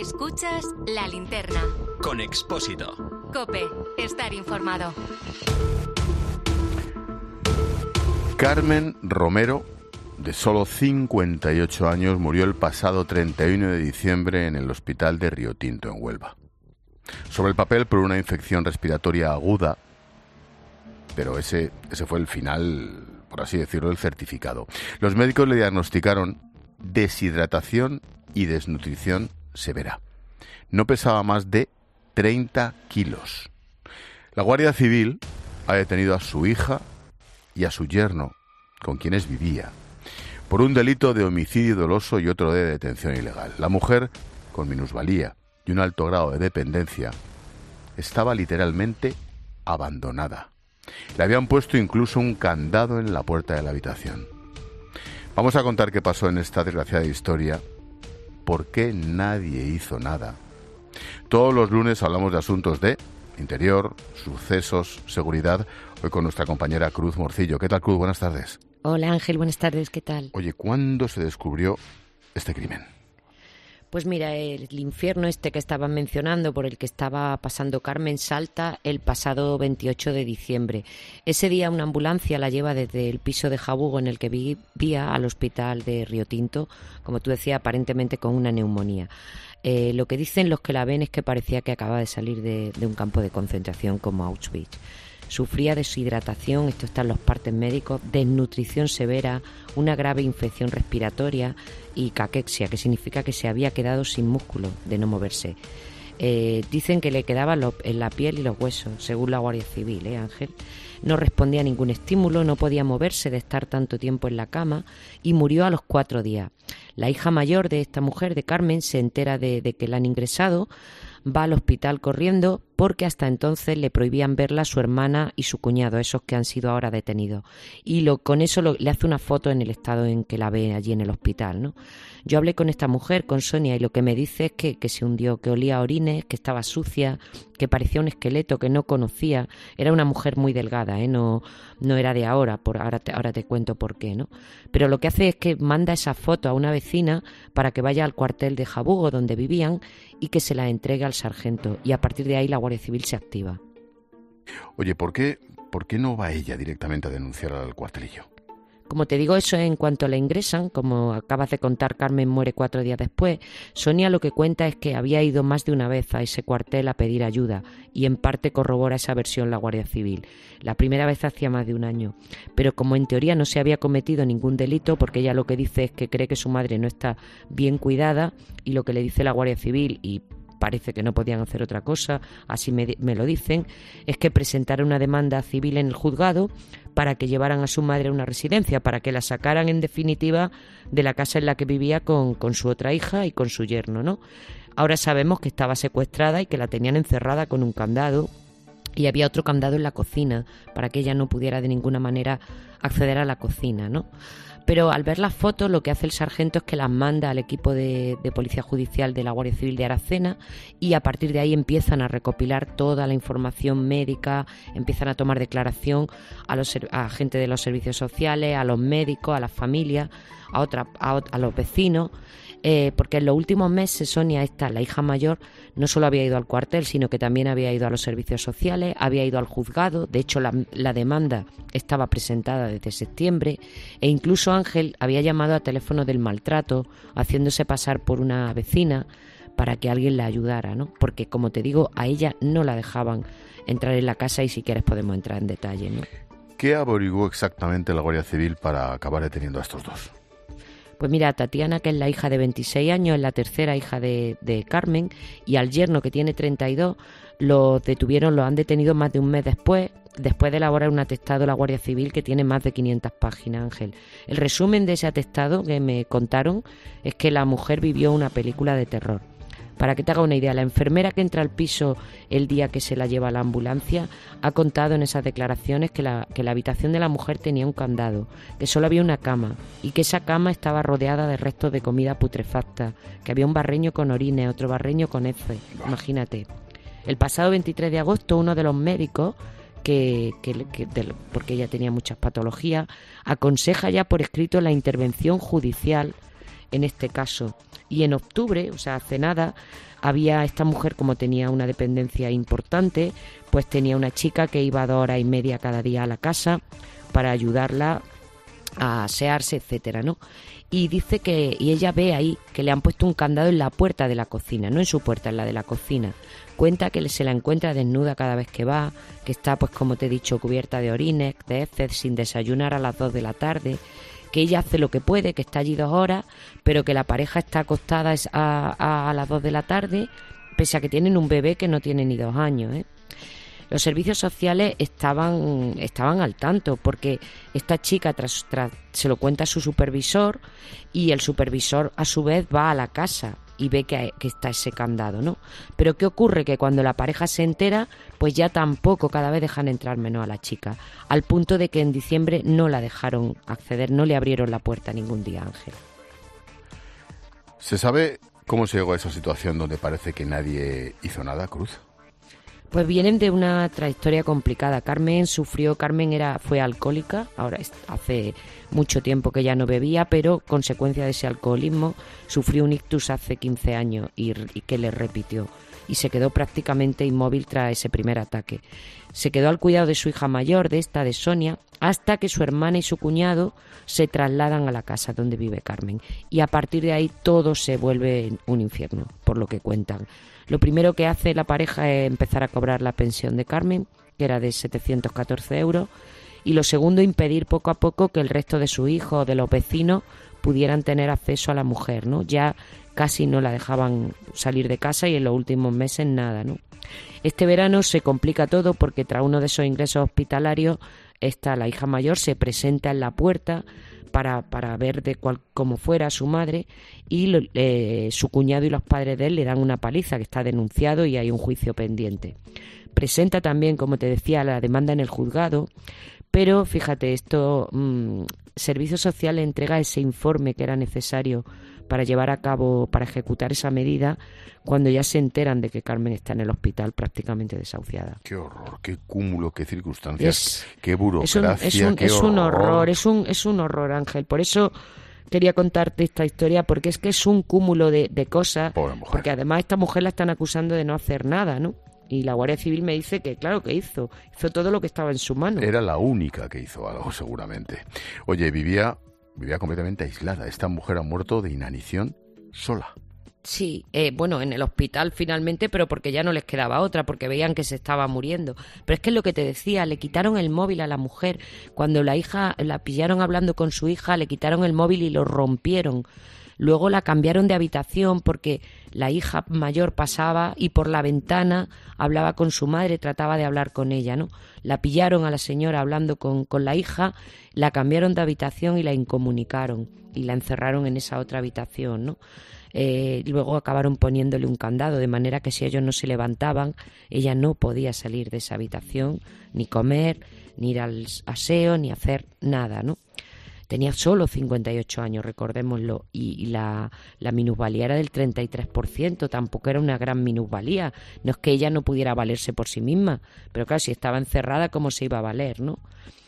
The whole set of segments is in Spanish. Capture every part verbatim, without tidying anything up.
Escuchas La Linterna. Con Expósito. COPE. Estar informado. Carmen Romero, de solo cincuenta y ocho años, murió el pasado treinta y uno de diciembre en el hospital de Riotinto, en Huelva. Sobre el papel, por una infección respiratoria aguda, pero ese, ese fue el final, por así decirlo, del certificado. Los médicos le diagnosticaron deshidratación y desnutrición severa. No pesaba más de treinta kilos. La Guardia Civil ha detenido a su hija y a su yerno, con quienes vivía, por un delito de homicidio doloso y otro de detención ilegal. La mujer, con minusvalía y un alto grado de dependencia, estaba literalmente abandonada. Le habían puesto incluso un candado en la puerta de la habitación. Vamos a contar qué pasó en esta desgraciada historia, por qué nadie hizo nada. Todos los lunes hablamos de asuntos de interior, sucesos, seguridad. Hoy con nuestra compañera Cruz Morcillo. ¿Qué tal, Cruz? Buenas tardes. Hola, Ángel. Buenas tardes. ¿Qué tal? Oye, ¿cuándo se descubrió este crimen? Pues mira, el infierno este que estaban mencionando, por el que estaba pasando Carmen, salta el pasado veintiocho de diciembre. Ese día una ambulancia la lleva desde el piso de Jabugo en el que vivía al hospital de Riotinto, como tú decías, aparentemente con una neumonía. Eh, lo que dicen los que la ven es que parecía que acaba de salir de, de un campo de concentración como Auschwitz. Sufría deshidratación, esto está en los partes médicos, desnutrición severa, una grave infección respiratoria y caquexia, que significa que se había quedado sin músculo de no moverse. Eh, dicen que le quedaba lo, en la piel y los huesos, según la Guardia Civil, ¿eh, Ángel? No respondía a ningún estímulo, no podía moverse de estar tanto tiempo en la cama y murió a los cuatro días. La hija mayor de esta mujer, de Carmen, se entera de, de que la han ingresado, va al hospital corriendo porque hasta entonces le prohibían verla a su hermana y su cuñado, esos que han sido ahora detenidos. Y lo, con eso lo, le hace una foto en el estado en que la ve allí en el hospital, ¿no? Yo hablé con esta mujer, con Sonia, y lo que me dice es que, que se hundió, que olía a orines, que estaba sucia, que parecía un esqueleto que no conocía. Era una mujer muy delgada, ¿eh? No, no era de ahora, por, ahora, te, ahora te cuento por qué, ¿no? Pero lo que hace es que manda esa foto a una vecina para que vaya al cuartel de Jabugo, donde vivían, y que se la entregue al sargento. Y a partir de ahí la Guardia Civil se activa. Oye, ¿por qué, por qué no va ella directamente a denunciar al cuartelillo? Como te digo, eso en cuanto la ingresan, como acabas de contar, Carmen muere cuatro días después. Sonia lo que cuenta es que había ido más de una vez a ese cuartel a pedir ayuda y en parte corrobora esa versión la Guardia Civil. La primera vez hacía más de un año, pero como en teoría no se había cometido ningún delito, porque ella lo que dice es que cree que su madre no está bien cuidada y lo que le dice la Guardia Civil, y parece que no podían hacer otra cosa, así me, me lo dicen, es que presentara una demanda civil en el juzgado para que llevaran a su madre a una residencia, para que la sacaran en definitiva de la casa en la que vivía con, con su otra hija y con su yerno, ¿no? Ahora sabemos que estaba secuestrada y que la tenían encerrada con un candado, y había otro candado en la cocina para que ella no pudiera de ninguna manera acceder a la cocina, ¿no? Pero al ver las fotos lo que hace el sargento es que las manda al equipo de, de Policía Judicial de la Guardia Civil de Aracena, y a partir de ahí empiezan a recopilar toda la información médica, empiezan a tomar declaración a, los, a gente de los servicios sociales, a los médicos, a las familias, a, otra, a, a los vecinos. Eh, porque en los últimos meses Sonia, esta, la hija mayor, no solo había ido al cuartel, sino que también había ido a los servicios sociales, había ido al juzgado. De hecho, la, la demanda estaba presentada desde septiembre, e incluso Ángel había llamado a teléfono del maltrato, haciéndose pasar por una vecina para que alguien la ayudara, ¿no? Porque, como te digo, a ella no la dejaban entrar en la casa, y si quieres podemos entrar en detalle, ¿no? ¿Qué averiguó exactamente la Guardia Civil para acabar deteniendo a estos dos? Pues mira, a Tatiana, que es la hija de veintiséis años, es la tercera hija de, de Carmen, y al yerno, que tiene treinta y dos, los detuvieron, los han detenido más de un mes después, después de elaborar un atestado de la Guardia Civil que tiene más de quinientas páginas, Ángel. El resumen de ese atestado que me contaron es que la mujer vivió una película de terror. Para que te haga una idea, la enfermera que entra al piso el día que se la lleva a la ambulancia ha contado en esas declaraciones que la, que la habitación de la mujer tenía un candado, que solo había una cama y que esa cama estaba rodeada de restos de comida putrefacta, que había un barreño con orines, otro barreño con heces. Imagínate. El pasado veintitrés de agosto, uno de los médicos, que, que, que de, porque ella tenía muchas patologías, aconseja ya por escrito la intervención judicial en este caso. Y en octubre, o sea, hace nada, había esta mujer, como tenía una dependencia importante, pues tenía una chica que iba dos horas y media cada día a la casa para ayudarla a asearse, etcétera, ¿no? Y dice que, y ella ve ahí que le han puesto un candado en la puerta de la cocina, no en su puerta, en la de la cocina. Cuenta que se la encuentra desnuda cada vez que va, que está, pues como te he dicho, cubierta de orines, de heces, sin desayunar a las dos de la tarde, que ella hace lo que puede, que está allí dos horas, pero que la pareja está acostada a, a, a las dos de la tarde, pese a que tienen un bebé que no tiene ni dos años, ¿eh? Los servicios sociales estaban, estaban al tanto, porque esta chica tras, tras, se lo cuenta a su supervisor, y el supervisor a su vez va a la casa y ve que, que está ese candado, ¿no? Pero ¿qué ocurre? Que cuando la pareja se entera, pues ya tampoco, cada vez dejan entrar menos a la chica, al punto de que en diciembre no la dejaron acceder, no le abrieron la puerta ningún día, Ángel. ¿Se sabe cómo se llegó a esa situación donde parece que nadie hizo nada, Cruz? Pues vienen de una trayectoria complicada. Carmen sufrió, Carmen era fue alcohólica, ahora es, hace mucho tiempo que ya no bebía, pero consecuencia de ese alcoholismo sufrió un ictus hace quince años y, y que le repitió. Y se quedó prácticamente inmóvil tras ese primer ataque. Se quedó al cuidado de su hija mayor, de esta, de Sonia, hasta que su hermana y su cuñado se trasladan a la casa donde vive Carmen. Y a partir de ahí todo se vuelve un infierno, por lo que cuentan. Lo primero que hace la pareja es empezar a cobrar la pensión de Carmen, que era de setecientos catorce euros, y lo segundo, impedir poco a poco que el resto de sus hijos o de los vecinos pudieran tener acceso a la mujer, ¿no? Ya casi no la dejaban salir de casa y en los últimos meses nada, ¿no? Este verano se complica todo porque tras uno de esos ingresos hospitalarios, esta, la hija mayor, se presenta en la puerta para, para ver de cual, cómo fuera su madre, y lo, eh, su cuñado y los padres de él le dan una paliza, que está denunciado y hay un juicio pendiente. Presenta también, como te decía, la demanda en el juzgado, pero fíjate, esto mmm, Servicios Sociales entrega ese informe que era necesario para llevar a cabo, para ejecutar esa medida, cuando ya se enteran de que Carmen está en el hospital prácticamente desahuciada. Qué horror, qué cúmulo, qué circunstancias, es, qué burocracia, es un, es un, qué es un horror. horror, es un, es un horror, Ángel. Por eso quería contarte esta historia, porque es que es un cúmulo de, de cosas, porque además esta mujer la están acusando de no hacer nada, ¿no? Y la Guardia Civil me dice que claro que hizo, hizo todo lo que estaba en su mano. Era la única que hizo algo, seguramente. Oye, vivía, vivía completamente aislada. Esta mujer ha muerto de inanición sola. Sí, eh, bueno, en el hospital finalmente, pero porque ya no les quedaba otra, porque veían que se estaba muriendo. Pero es que es lo que te decía, le quitaron el móvil a la mujer. Cuando la hija la pillaron hablando con su hija, le quitaron el móvil y lo rompieron. Luego la cambiaron de habitación porque la hija mayor pasaba y por la ventana hablaba con su madre, trataba de hablar con ella, ¿no? La pillaron a la señora hablando con, con la hija, la cambiaron de habitación y la incomunicaron y la encerraron en esa otra habitación, ¿no? Eh, luego acabaron poniéndole un candado, de manera que si ellos no se levantaban, ella no podía salir de esa habitación, ni comer, ni ir al aseo, ni hacer nada, ¿no? Tenía solo cincuenta y ocho años, recordémoslo, y, y la, la minusvalía era del treinta y tres por ciento, tampoco era una gran minusvalía. No es que ella no pudiera valerse por sí misma, pero claro, si estaba encerrada, ¿cómo se iba a valer, no?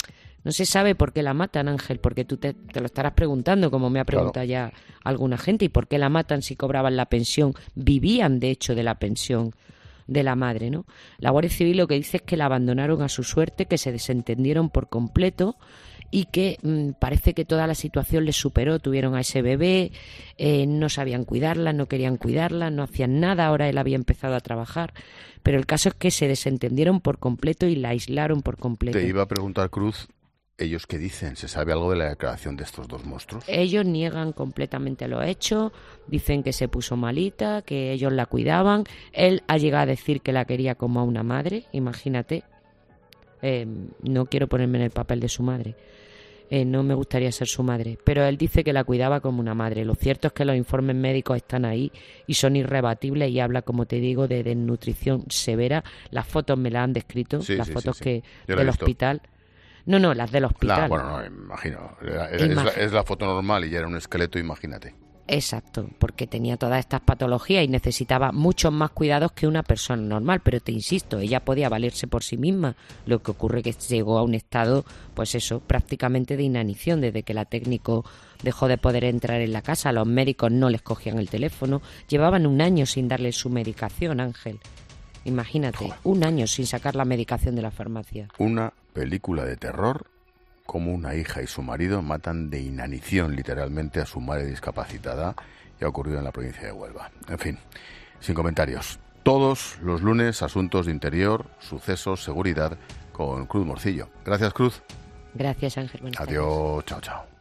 No se sabe por qué la matan, Ángel, porque tú te, te lo estarás preguntando, como me ha preguntado claro. ya alguna gente, ¿y por qué la matan si cobraban la pensión? Vivían, de hecho, de la pensión de la madre, ¿no? La Guardia Civil lo que dice es que la abandonaron a su suerte, que se desentendieron por completo y que mmm, parece que toda la situación les superó. Tuvieron a ese bebé, eh, no sabían cuidarla, no querían cuidarla, no hacían nada. Ahora él había empezado a trabajar, pero el caso es que se desentendieron por completo y la aislaron por completo. Te iba a preguntar, Cruz, ¿ellos qué dicen? ¿Se sabe algo de la declaración de estos dos monstruos? Ellos niegan completamente lo hecho, dicen que se puso malita, que ellos la cuidaban. Él ha llegado a decir que la quería como a una madre, imagínate. Eh, no quiero ponerme en el papel de su madre, eh, no me gustaría ser su madre, pero él dice que la cuidaba como una madre. Lo cierto es que los informes médicos están ahí y son irrebatibles, y habla, como te digo, de desnutrición severa. Las fotos me las han descrito, sí, las sí, fotos sí, sí. que del hospital. No, no, las del hospital. La, bueno, no, imagino. Es, es, la, es la foto normal y ya era un esqueleto, imagínate. Exacto, porque tenía todas estas patologías y necesitaba muchos más cuidados que una persona normal, pero te insisto, ella podía valerse por sí misma, lo que ocurre que llegó a un estado, pues eso, prácticamente de inanición, desde que la técnico dejó de poder entrar en la casa, los médicos no les cogían el teléfono, llevaban un año sin darle su medicación, Ángel. Imagínate, Joder. un año sin sacar la medicación de la farmacia. Una película de terror, como una hija y su marido matan de inanición literalmente a su madre discapacitada, y ha ocurrido en la provincia de Huelva. En fin, sin comentarios. Todos los lunes, asuntos de interior, sucesos, seguridad, con Cruz Morcillo. Gracias, Cruz. Gracias, Ángel. Buenas Adiós, tardes. Chao, chao.